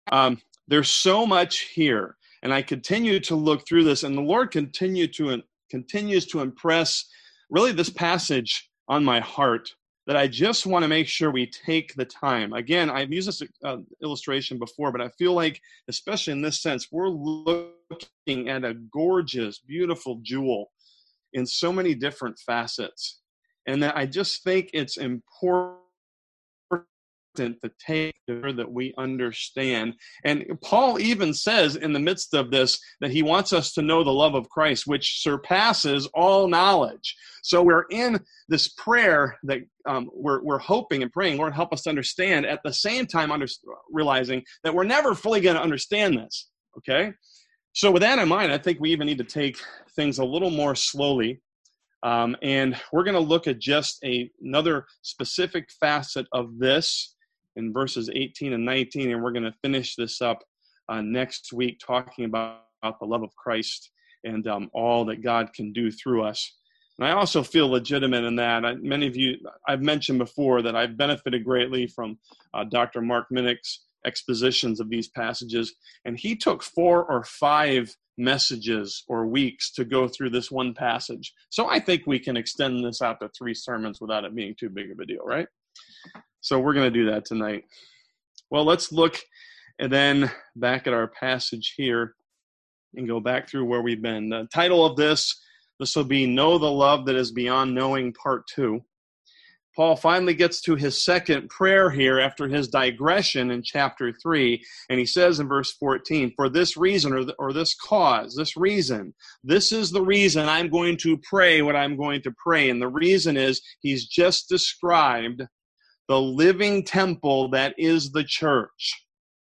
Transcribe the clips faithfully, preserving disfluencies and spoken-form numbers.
Um, there's so much here, and I continue to look through this, and the Lord continue to continues to impress really this passage on my heart that I just want to make sure we take the time. Again, I've used this uh, illustration before, but I feel like, especially in this sense, we're looking at a gorgeous, beautiful jewel in so many different facets, and that I just think it's important to take sure that we understand. And Paul even says in the midst of this that he wants us to know the love of Christ, which surpasses all knowledge. So we're in this prayer that um, we're, we're hoping and praying, Lord, help us to understand, at the same time under, realizing that we're never fully going to understand this, okay? So with that in mind, I think we even need to take things a little more slowly. Um, and we're going to look at just a, another specific facet of this in verses eighteen and nineteen, and we're going to finish this up uh, next week, talking about, about the love of Christ and um, all that God can do through us. And I also feel legitimate in that. I, many of you, I've mentioned before that I've benefited greatly from uh, Doctor Mark Minnick's expositions of these passages, and he took four or five messages or weeks to go through this one passage. So I think we can extend this out to three sermons without it being too big of a deal, right? So we're going to do that tonight. Well, let's look and then back at our passage here and go back through where we've been. The title of this, this will be Know the Love That Is Beyond Knowing, Part two. Paul finally gets to his second prayer here after his digression in chapter three, and he says in verse fourteen, for this reason or, or this cause, this reason, this is the reason I'm going to pray what I'm going to pray. And the reason is he's just described the living temple that is the church.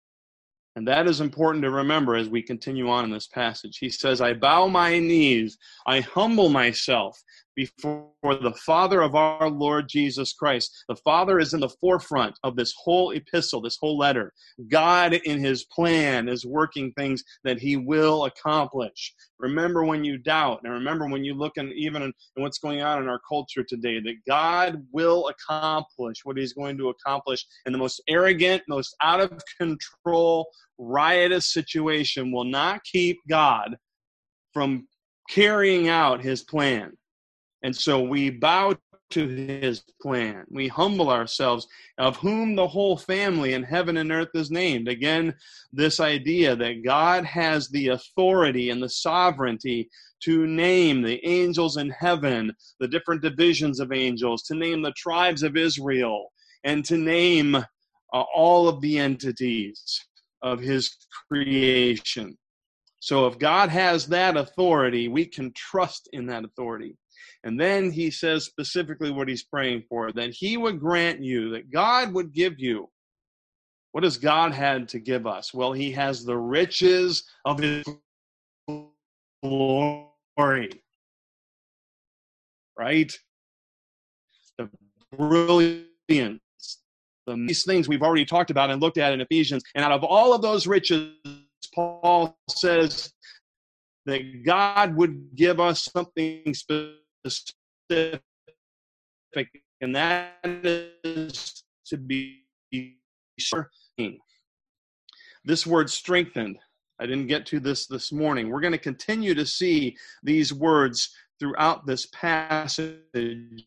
And that is important to remember as we continue on in this passage. He says, I bow my knees, I humble myself before the Father of our Lord Jesus Christ. The Father is in the forefront of this whole epistle, this whole letter. God in his plan is working things that he will accomplish. Remember when you doubt, and remember when you look in, even in, in what's going on in our culture today, that God will accomplish what he's going to accomplish, and the most arrogant, most out of control, riotous situation will not keep God from carrying out his plan. And so we bow to his plan. We humble ourselves, of whom the whole family in heaven and earth is named. Again, this idea that God has the authority and the sovereignty to name the angels in heaven, the different divisions of angels, to name the tribes of Israel, and to name uh, all of the entities of his creation. So if God has that authority, we can trust in that authority. And then he says specifically what he's praying for, that he would grant you, that God would give you. What has God had to give us? Well, he has the riches of his glory, right? The brilliance, the, these things we've already talked about and looked at in Ephesians. And out of all of those riches, Paul says that God would give us something specific. Specific, and that is to be strengthened. This word strengthened, I didn't get to this this morning. We're going to continue to see these words throughout this passage, and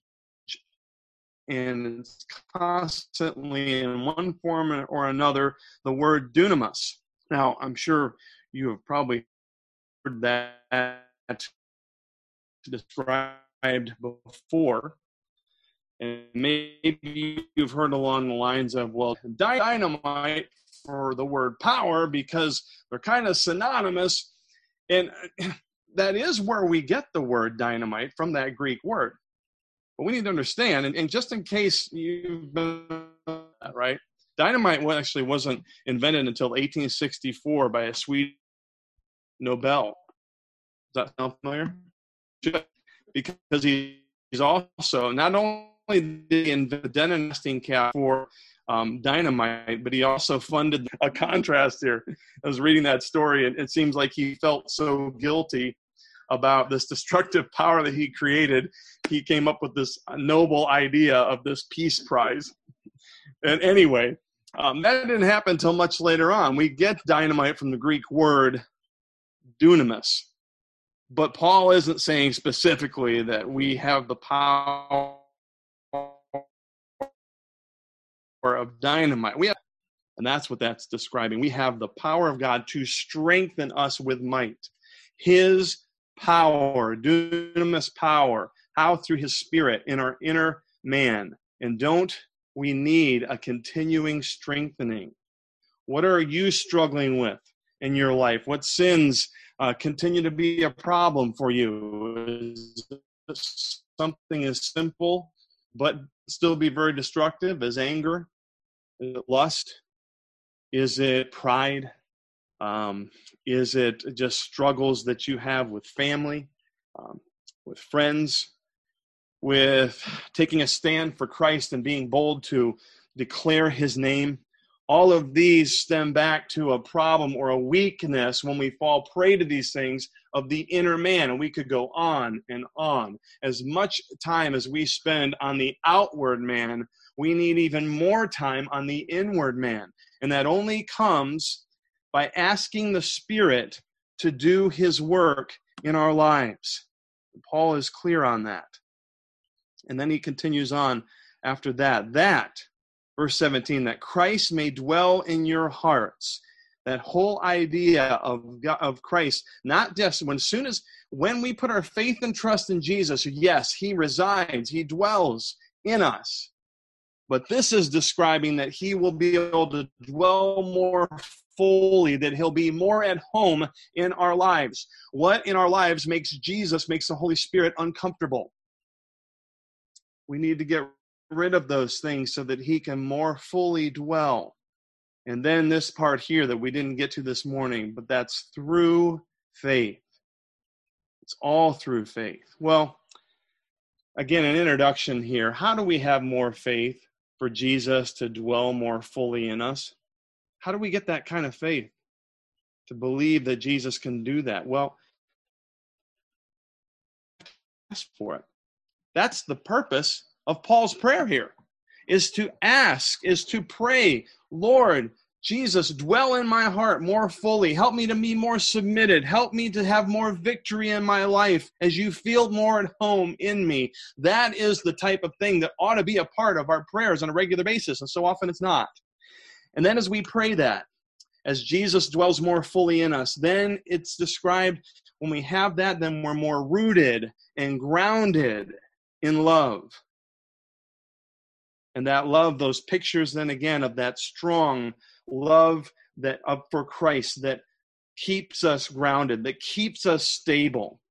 it's constantly in one form or another the word dunamis. Now, I'm sure you have probably heard that described before, and maybe you've heard along the lines of, well, dynamite for the word power, because they're kind of synonymous, and that is where we get the word dynamite from, that Greek word. But we need to understand, and, and just in case you've been right, dynamite actually wasn't invented until eighteen sixty-four by a Swedish Nobel. Does that sound familiar? Because he's also, not only did he invent the detonating cap for um, dynamite, but he also funded a contrast here. I was reading that story, and it seems like he felt so guilty about this destructive power that he created. He came up with this noble idea of this peace prize. And anyway, Um, that didn't happen until much later on. We get dynamite from the Greek word dunamis. But Paul isn't saying specifically that we have the power of dynamite. We have, and that's what that's describing. We have the power of God to strengthen us with might. His power, dunamis power, how through his spirit in our inner man. And don't we need a continuing strengthening? What are you struggling with in your life? What sins uh, continue to be a problem for you? Is it something as simple but still be very destructive as anger? Is it lust? Is it pride? Um, is it just struggles that you have with family, um, with friends, with taking a stand for Christ and being bold to declare his name? All of these stem back to a problem or a weakness when we fall prey to these things of the inner man. And we could go on and on. As much time as we spend on the outward man, we need even more time on the inward man. And that only comes by asking the Spirit to do his work in our lives. Paul is clear on that. And then he continues on after that. That, verse seventeen, that Christ may dwell in your hearts. That whole idea of God, of Christ, not just when soon as when we put our faith and trust in Jesus, yes, he resides, he dwells in us. But this is describing that he will be able to dwell more fully, that he'll be more at home in our lives. What in our lives makes Jesus, makes the Holy Spirit uncomfortable? We need to get rid of those things so that he can more fully dwell. And then this part here that we didn't get to this morning, but that's through faith. It's all through faith. Well, again, an introduction here. How do we have more faith for Jesus to dwell more fully in us? How do we get that kind of faith to believe that Jesus can do that? Well, ask for it. That's the purpose of Paul's prayer here, is to ask, is to pray, Lord, Jesus, dwell in my heart more fully. Help me to be more submitted. Help me to have more victory in my life as you feel more at home in me. That is the type of thing that ought to be a part of our prayers on a regular basis, and so often it's not. And then as we pray that, as Jesus dwells more fully in us, then it's described when we have that, then we're more rooted and grounded in love. And that love, those pictures then again of that strong love that up for Christ that keeps us grounded, that keeps us stable.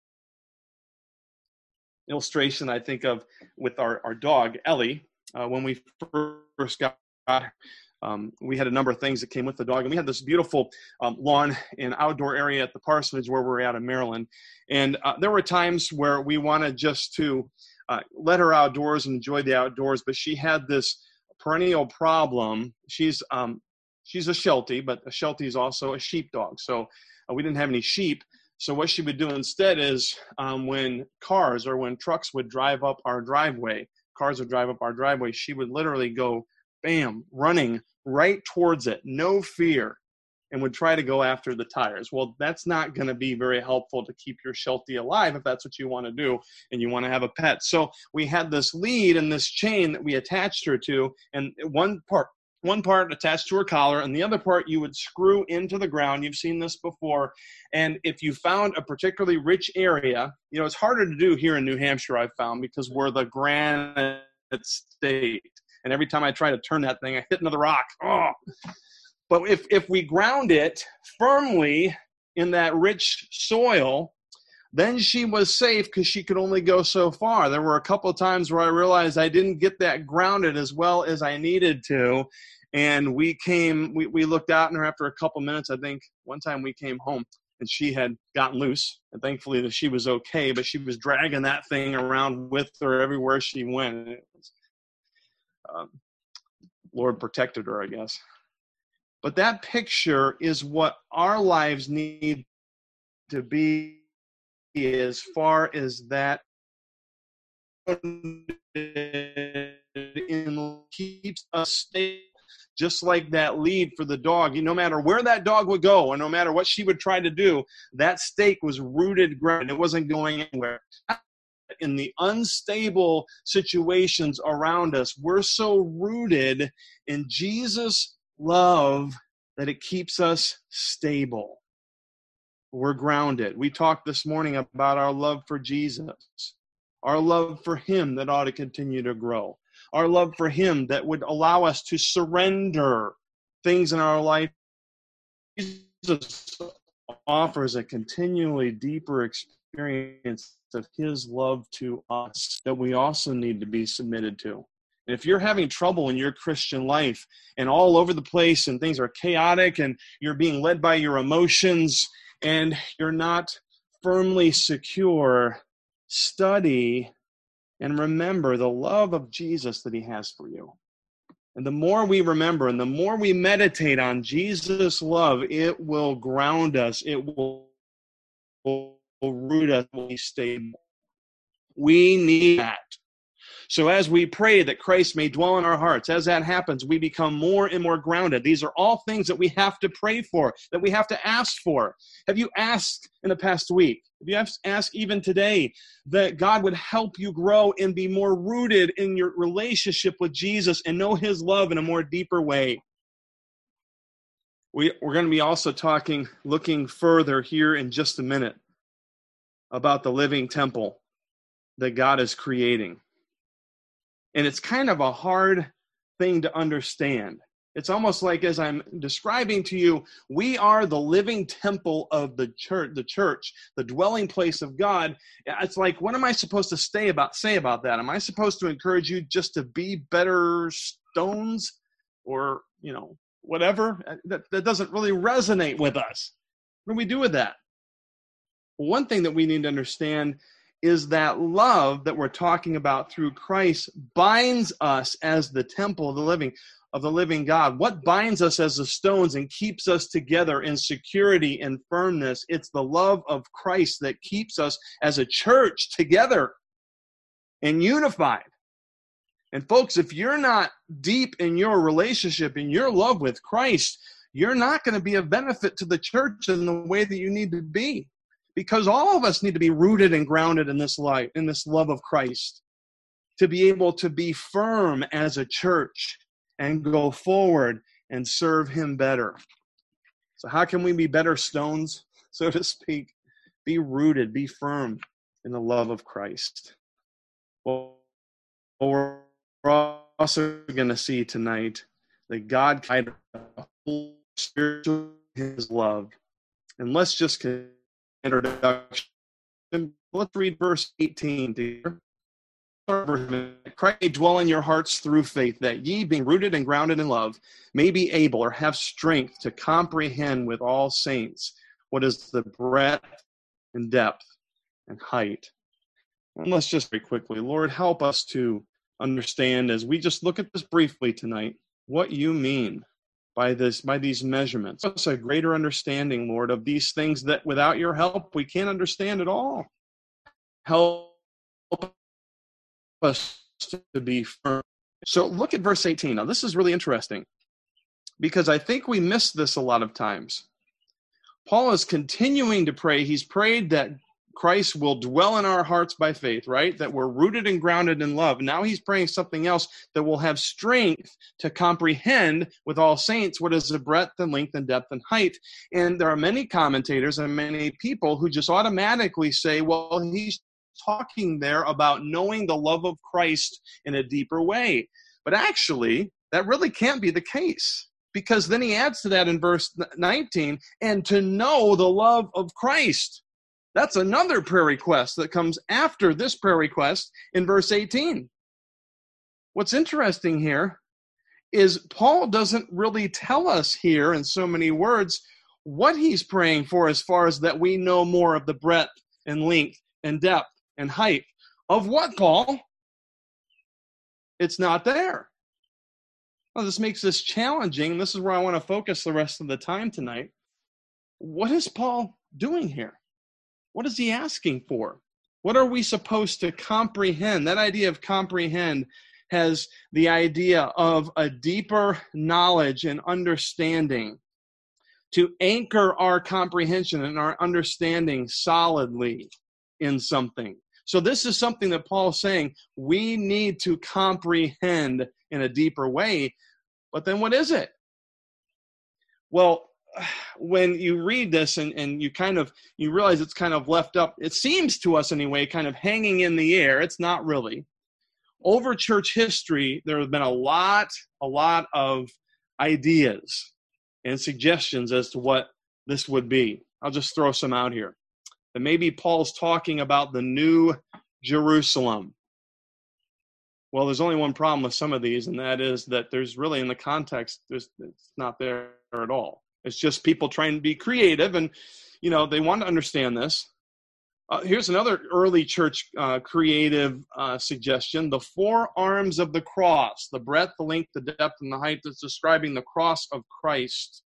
Illustration I think of with our, our dog, Ellie, uh, when we first got her. Um, we had a number of things that came with the dog, and we had this beautiful um, lawn and outdoor area at the parsonage where we're at in Maryland. And uh, there were times where we wanted just to uh, let her outdoors and enjoy the outdoors, but she had this perennial problem. She's um, she's a Sheltie, but a Sheltie is also a sheepdog. So uh, we didn't have any sheep. So what she would do instead is um, when cars or when trucks would drive up our driveway, cars would drive up our driveway, she would literally go, bam, running right towards it, no fear, and would try to go after the tires. Well, that's not going to be very helpful to keep your Sheltie alive if that's what you want to do and you want to have a pet. So we had this lead and this chain that we attached her to, and one part one part attached to her collar, and the other part you would screw into the ground. You've seen this before. And if you found a particularly rich area, you know, it's harder to do here in New Hampshire, I've found, because we're the granite state. And every time I try to turn that thing, I hit another rock. Oh. But if, if we ground it firmly in that rich soil, then she was safe because she could only go so far. There were a couple of times where I realized I didn't get that grounded as well as I needed to. And we came, we, we looked out in her after a couple minutes. I think one time we came home and she had gotten loose. And thankfully that she was okay, but she was dragging that thing around with her everywhere she went. It was, Um, Lord protected her, I guess. But that picture is what our lives need to be as far as that in keeps us stable, just like that lead for the dog. No matter where that dog would go, or no matter what she would try to do, that stake was rooted ground. It wasn't going anywhere. In the unstable situations around us, we're so rooted in Jesus' love that it keeps us stable. We're grounded. We talked this morning about our love for Jesus, our love for him that ought to continue to grow, our love for him that would allow us to surrender things in our life. Jesus offers a continually deeper experience of his love to us that we also need to be submitted to. And if you're having trouble in your Christian life and all over the place and things are chaotic and you're being led by your emotions and you're not firmly secure, study and remember the love of Jesus that he has for you. And the more we remember and the more we meditate on Jesus' love, it will ground us. It will, will root us. Will be stable. We need that. So as we pray that Christ may dwell in our hearts, as that happens, we become more and more grounded. These are all things that we have to pray for, that we have to ask for. Have you asked in the past week? Have you asked even today that God would help you grow and be more rooted in your relationship with Jesus and know his love in a more deeper way? We, we're going to be also talking, looking further here in just a minute about the living temple that God is creating. And it's kind of a hard thing to understand. It's almost like as I'm describing to you, we are the living temple of the church, the church, the dwelling place of God. It's like, what am I supposed to say about, say about that? Am I supposed to encourage you just to be better stones or, you know, whatever? That, that doesn't really resonate with us. What do we do with that? Well, one thing that we need to understand is that love that we're talking about through Christ binds us as the temple of the living of the living God. What binds us as the stones and keeps us together in security and firmness? It's the love of Christ that keeps us as a church together and unified. And folks, if you're not deep in your relationship, in your love with Christ, you're not going to be a benefit to the church in the way that you need to be. Because all of us need to be rooted and grounded in this life, in this love of Christ, to be able to be firm as a church and go forward and serve him better. So how can we be better stones, so to speak? Be rooted, be firm in the love of Christ. Well, we're also going to see tonight that God guides the whole spirit of his love. And let's just introduction. Let's read verse eighteen. Dear. Christ may dwell in your hearts through faith, that ye, being rooted and grounded in love, may be able or have strength to comprehend with all saints what is the breadth and depth and height. And let's just very quickly, Lord, help us to understand as we just look at this briefly tonight, what you mean by this, by these measurements. Give us a greater understanding, Lord, of these things that without your help we can't understand at all. Help us to be firm. So look at verse eighteen. Now this is really interesting because I think we miss this a lot of times. Paul is continuing to pray. He's prayed that Christ will dwell in our hearts by faith, right? That we're rooted and grounded in love. Now he's praying something else, that will have strength to comprehend with all saints what is the breadth and length and depth and height. And there are many commentators and many people who just automatically say, well, he's talking there about knowing the love of Christ in a deeper way. But actually, that really can't be the case. Because then he adds to that in verse nineteen, and to know the love of Christ. That's another prayer request that comes after this prayer request in verse eighteen. What's interesting here is Paul doesn't really tell us here in so many words what he's praying for as far as that we know more of the breadth and length and depth and height. Of what, Paul? It's not there. Well, this makes this challenging. This is where I want to focus the rest of the time tonight. What is Paul doing here? What is he asking for? What are we supposed to comprehend? That idea of comprehend has the idea of a deeper knowledge and understanding to anchor our comprehension and our understanding solidly in something. So this is something that Paul's saying we need to comprehend in a deeper way. But then what is it? Well, when you read this and, and you kind of, you realize it's kind of left up, it seems to us anyway, kind of hanging in the air. It's not really. Over church history, there have been a lot, a lot of ideas and suggestions as to what this would be. I'll just throw some out here. And maybe Paul's talking about the new Jerusalem. Well, there's only one problem with some of these, and that is that there's really, in the context, there's, it's not there at all. It's just people trying to be creative, and, you know, they want to understand this. Uh, here's another early church uh, creative uh, suggestion. The four arms of the cross, the breadth, the length, the depth, and the height, that's describing the cross of Christ.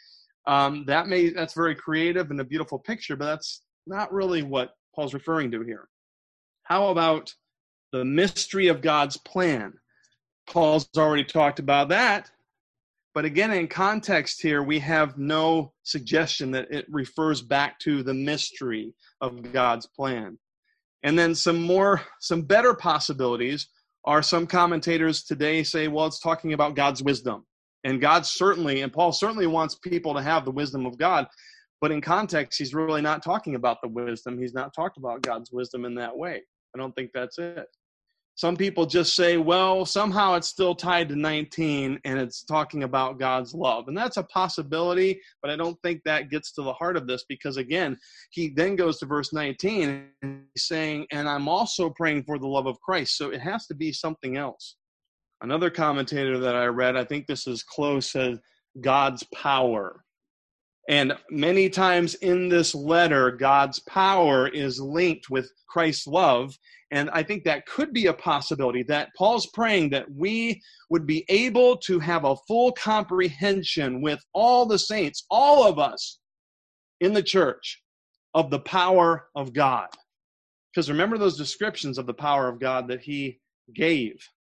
Um, that may that's very creative and a beautiful picture, but that's not really what Paul's referring to here. How about the mystery of God's plan? Paul's already talked about that. But again, in context here, we have no suggestion that it refers back to the mystery of God's plan. And then some more, some better possibilities are some commentators today say, well, it's talking about God's wisdom. And God certainly, and Paul certainly wants people to have the wisdom of God. But in context, he's really not talking about the wisdom. He's not talked about God's wisdom in that way. I don't think that's it. Some people just say, well, somehow it's still tied to nineteen and it's talking about God's love. And that's a possibility, but I don't think that gets to the heart of this because, again, he then goes to verse nineteen and he's saying, and I'm also praying for the love of Christ. So it has to be something else. Another commentator that I read, I think this is close, says God's power. And many times in this letter, God's power is linked with Christ's love. And I think that could be a possibility, that Paul's praying that we would be able to have a full comprehension with all the saints, all of us in the church, of the power of God. Because remember those descriptions of the power of God that he gave.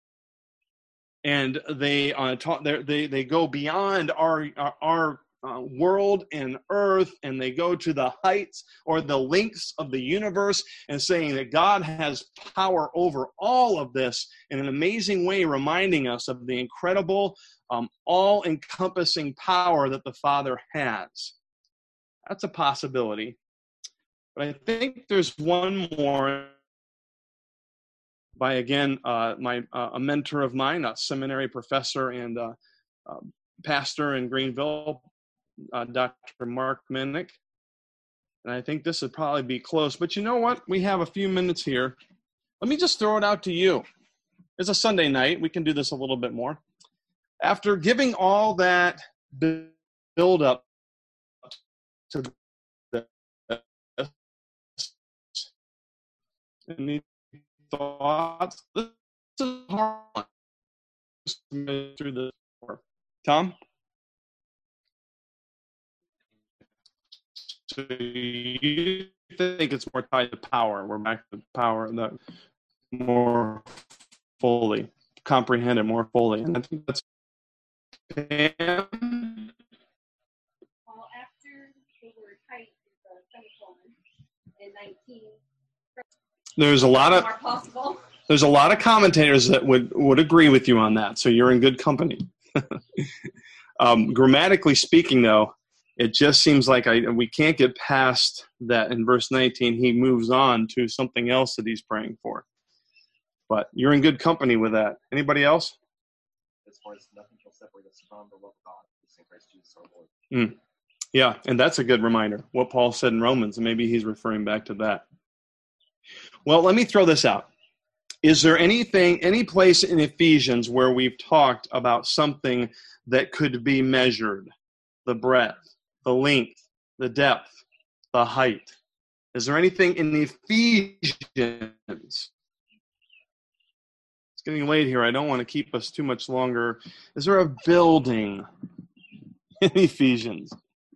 And they uh, ta- they they go beyond our our, our Uh, world and earth, and they go to the heights or the lengths of the universe, and saying that God has power over all of this in an amazing way, reminding us of the incredible, um, all-encompassing power that the Father has. That's a possibility. But I think there's one more by, again, uh, my uh, a mentor of mine, a seminary professor and uh, uh, pastor in Greenville, Uh, Doctor Mark Minnick. And I think this would probably be close. But you know what? We have a few minutes here. Let me just throw it out to you. It's a Sunday night. We can do this a little bit more. After giving all that build up to this, any thoughts? This is hard through this. Tom? So you think it's more tied to power. We're back to power, that more fully, comprehend it more fully. And I think that's Pam. Well, after the word height is a semicolon in nineteen. There's a lot of there's a lot of commentators that would, would agree with you on that. So you're in good company. um, grammatically speaking, though, it just seems like I we can't get past that. In verse nineteen, he moves on to something else that he's praying for. But you're in good company with that. Anybody else? As far as nothing shall separate us from the love of God, in Christ Jesus our Lord. Mm. Yeah, and that's a good reminder, what Paul said in Romans, and maybe he's referring back to that. Well, let me throw this out. Is there anything, any place in Ephesians where we've talked about something that could be measured? The breadth, the length, the depth, the height. Is there anything in Ephesians? It's getting late here. I don't want to keep us too much longer. Is there a building in Ephesians?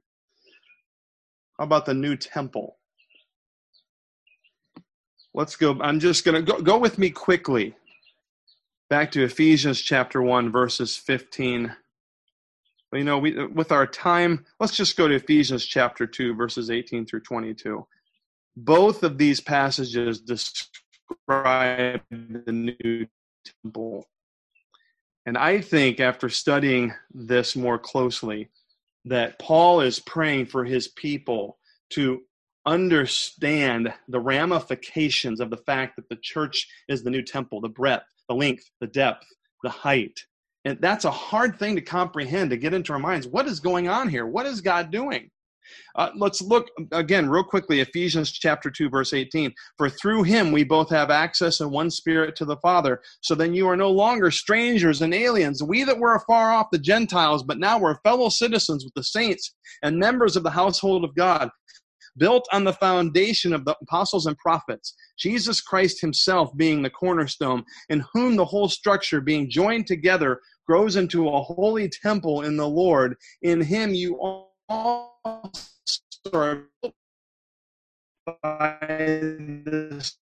How about the new temple? Let's go. I'm just going to go, go with me quickly back to Ephesians chapter one, verses fifteen. Well, you know, we, with our time, let's just go to Ephesians chapter two, verses eighteen through twenty-two. Both of these passages describe the new temple. And I think after studying this more closely, that Paul is praying for his people to understand the ramifications of the fact that the church is the new temple, the breadth, the length, the depth, the height. And that's a hard thing to comprehend, to get into our minds. What is going on here? What is God doing? Uh, let's look again real quickly, Ephesians chapter two, verse eighteen. For through him we both have access in one spirit to the Father. So then you are no longer strangers and aliens. We that were afar off, the Gentiles, but now we're fellow citizens with the saints and members of the household of God, built on the foundation of the apostles and prophets, Jesus Christ himself being the cornerstone, in whom the whole structure being joined together grows into a holy temple in the Lord. In him you all are built by this.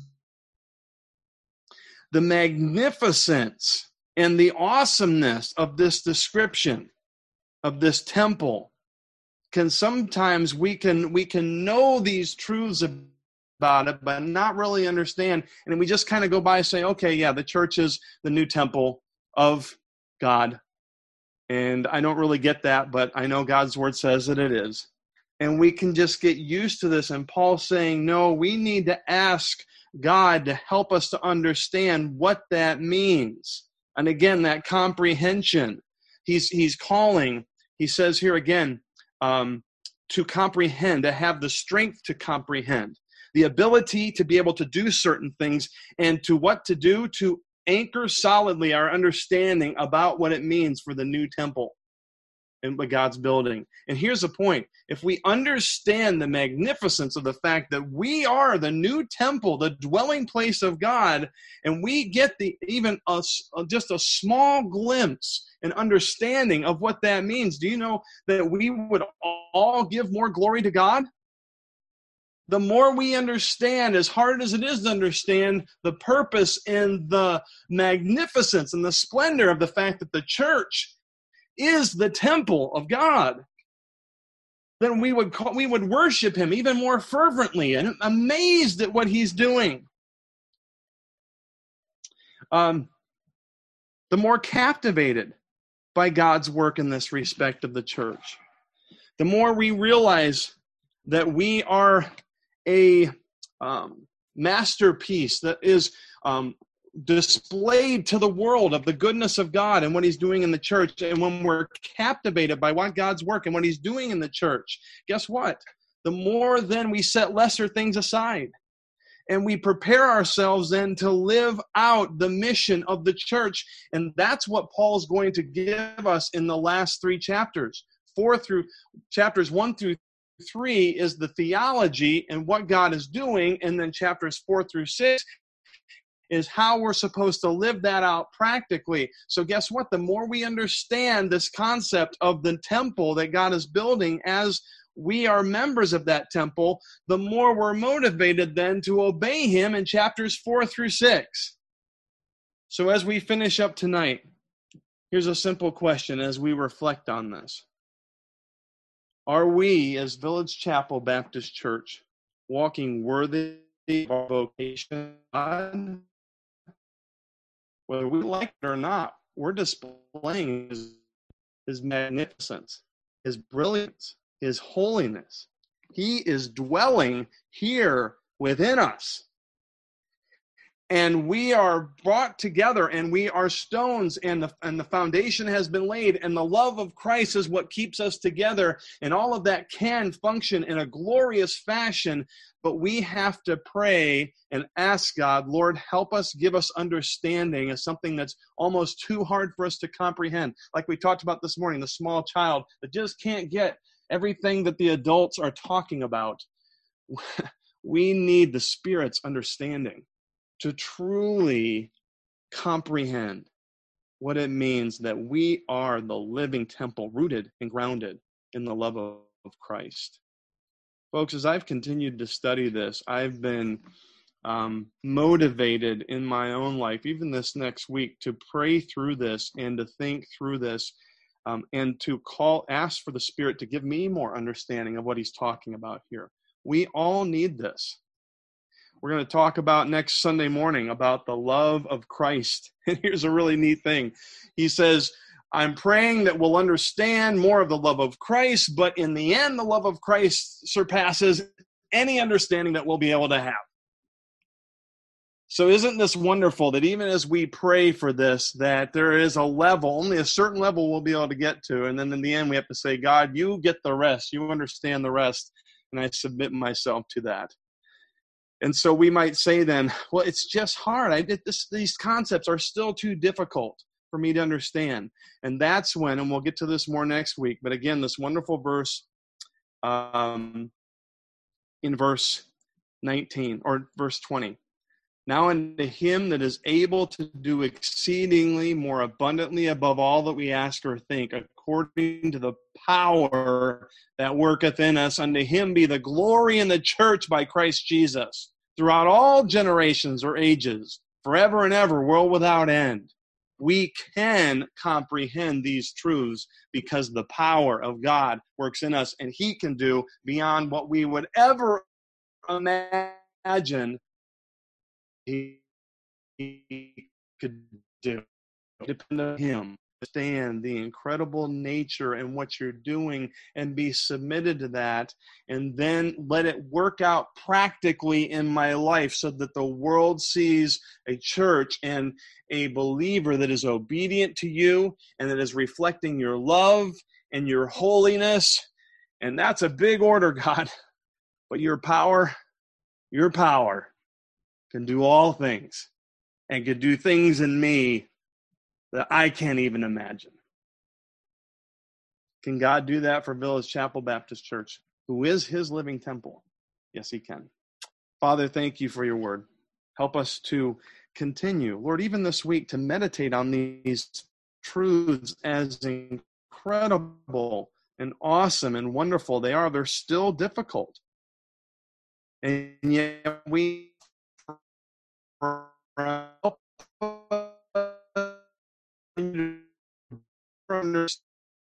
The magnificence and the awesomeness of this description of this temple can sometimes we can we can know these truths about it, but not really understand. And we just kind of go by and say, okay, yeah, the church is the new temple of God. And I don't really get that, but I know God's word says that it is. And we can just get used to this. And Paul's saying, no, we need to ask God to help us to understand what that means. And again, that comprehension. He's he's calling, he says here again, um, to comprehend, to have the strength to comprehend, the ability to be able to do certain things, and to what to do to anchor solidly our understanding about what it means for the new temple and what God's building. And here's the point. If we understand the magnificence of the fact that we are the new temple, the dwelling place of God, and we get the even a, just a small glimpse and understanding of what that means, do you know that we would all give more glory to God? The more we understand, as hard as it is to understand, the purpose and the magnificence and the splendor of the fact that the church is the temple of God, then we would call, we would worship him even more fervently and amazed at what he's doing. Um, the more captivated by God's work in this respect of the church, the more we realize that we are a um, masterpiece that is um, displayed to the world of the goodness of God and what he's doing in the church. And when we're captivated by what God's work and what he's doing in the church, guess what? The more then we set lesser things aside. And we prepare ourselves then to live out the mission of the church. And that's what Paul's going to give us in the last three chapters. Four through chapters one through three is the theology and what God is doing. And then chapters four through six is how we're supposed to live that out practically. So guess what? The more we understand this concept of the temple that God is building as we are members of that temple, the more we're motivated then to obey him in chapters four through six. So as we finish up tonight, here's a simple question as we reflect on this. Are we, as Village Chapel Baptist Church, walking worthy of our vocation? Whether we like it or not, we're displaying his, his magnificence, his brilliance, his holiness. He is dwelling here within us. And we are brought together, and we are stones, and the, and the foundation has been laid, and the love of Christ is what keeps us together, and all of that can function in a glorious fashion, but we have to pray and ask God, Lord, help us, give us understanding of something that's almost too hard for us to comprehend. Like we talked about this morning, the small child that just can't get everything that the adults are talking about. We need the Spirit's understanding to truly comprehend what it means that we are the living temple, rooted and grounded in the love of, of Christ. Folks, as I've continued to study this, I've been um, motivated in my own life, even this next week, to pray through this and to think through this, um, and to call, ask for the Spirit to give me more understanding of what he's talking about here. We all need this. We're going to talk about next Sunday morning about the love of Christ. And here's a really neat thing. He says, I'm praying that we'll understand more of the love of Christ, but in the end, the love of Christ surpasses any understanding that we'll be able to have. So isn't this wonderful that even as we pray for this, that there is a level, only a certain level we'll be able to get to. And then in the end, we have to say, God, you get the rest. You understand the rest. And I submit myself to that. And so we might say then, well, it's just hard. I did this, these concepts are still too difficult for me to understand. And that's when, and we'll get to this more next week, but again, this wonderful verse um, in verse nineteen or verse twenty. Now unto him that is able to do exceedingly more abundantly above all that we ask or think, according to the power that worketh in us, unto him be the glory in the church by Christ Jesus, throughout all generations or ages, forever and ever, world without end. We can comprehend these truths because the power of God works in us, and he can do beyond what we would ever imagine he could do. Depend on him. Understand the incredible nature and what you're doing and be submitted to that, and then let it work out practically in my life so that the world sees a church and a believer that is obedient to you and that is reflecting your love and your holiness. And that's a big order, God. But your power, your power can do all things and can do things in me that I can't even imagine. Can God do that for Village Chapel Baptist Church, who is his living temple? Yes, he can. Father, thank you for your word. Help us to continue, Lord, even this week, to meditate on these truths as incredible and awesome and wonderful they are. They're still difficult. And yet we help understand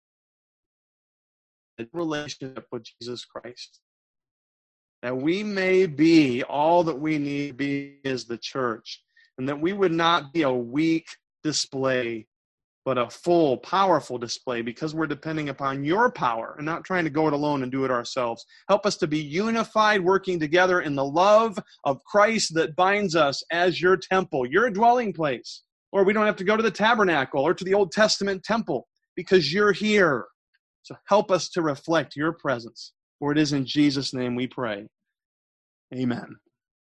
the relationship with Jesus Christ, that we may be all that we need to be as the church, and that we would not be a weak display, but a full, powerful display, because we're depending upon your power and not trying to go it alone and do it ourselves. Help us to be unified, working together in the love of Christ that binds us as your temple, your dwelling place. Or we don't have to go to the tabernacle or to the Old Testament temple because you're here. So help us to reflect your presence. For it is in Jesus' name we pray. Amen.